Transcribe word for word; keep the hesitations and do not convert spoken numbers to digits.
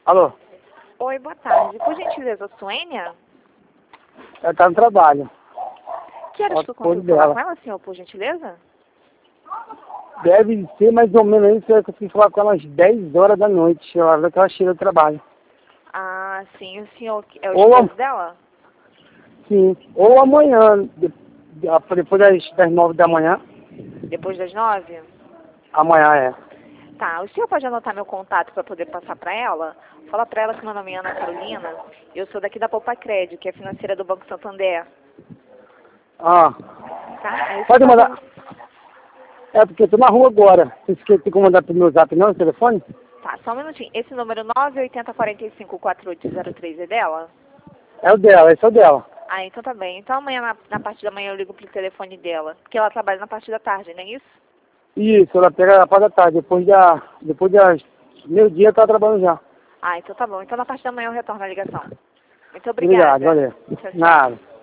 Alô? Oi, boa tarde. Por gentileza, Suênia? Ela tá no trabalho. Que horas que eu Pode consigo falar dela. com ela, senhor, por gentileza? Deve ser mais ou menos isso. Eu consegui falar com ela às dez horas da noite, a hora que ela chega do trabalho. Ah, sim. O senhor é o Ou esposo a- dela? Sim. Ou amanhã, de- de- depois das, das nove da manhã. Depois das nove? Amanhã é. Tá. O senhor pode anotar meu contato para poder passar para ela? Fala para ela que meu nome é Ana Carolina. Eu sou daqui da Poupa Crédito, que é financeira do Banco Santander. Ah. Tá? Aí o senhor Pode mandar. É porque eu tô na rua agora. Você quer ter como mandar pro meu zap não, o telefone? Tá, só um minutinho. Esse número nove oito zero quatro cinco quatro oito zero três é dela? É o dela, esse é o dela. Ah, então tá bem. Então amanhã, na, na parte da manhã, eu ligo pro telefone dela. Porque ela trabalha na parte da tarde, não é isso? Isso, ela pega a parte da tarde. Depois da. Depois das meio-dia tá trabalhando já. Ah, então tá bom. Então na parte da manhã eu retorno a ligação. Muito Obrigado, obrigada. valeu. Tchau, tchau. Nada.